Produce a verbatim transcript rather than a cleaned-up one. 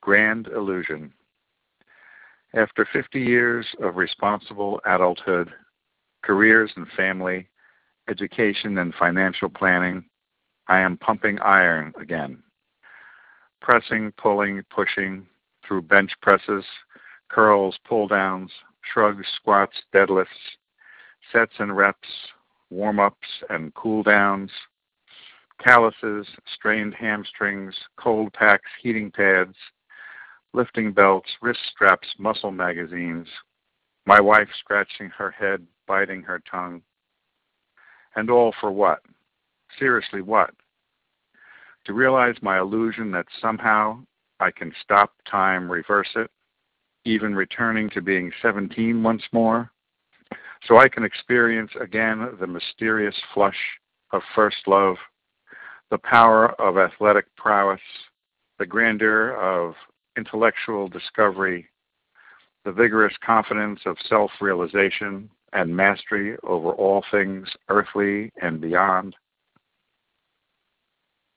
Grand Illusion. After fifty years of responsible adulthood, careers and family, education and financial planning, I am pumping iron again. Pressing, pulling, pushing through bench presses, curls, pull-downs, shrugs, squats, deadlifts, sets and reps, warm-ups and cool-downs, calluses, strained hamstrings, cold packs, heating pads, lifting belts, wrist straps, muscle magazines, my wife scratching her head, biting her tongue. And all for what? Seriously, what? To realize my illusion that somehow I can stop time, reverse it, even returning to being seventeen once more, so I can experience again the mysterious flush of first love, the power of athletic prowess, the grandeur of intellectual discovery, the vigorous confidence of self-realization and mastery over all things earthly and beyond.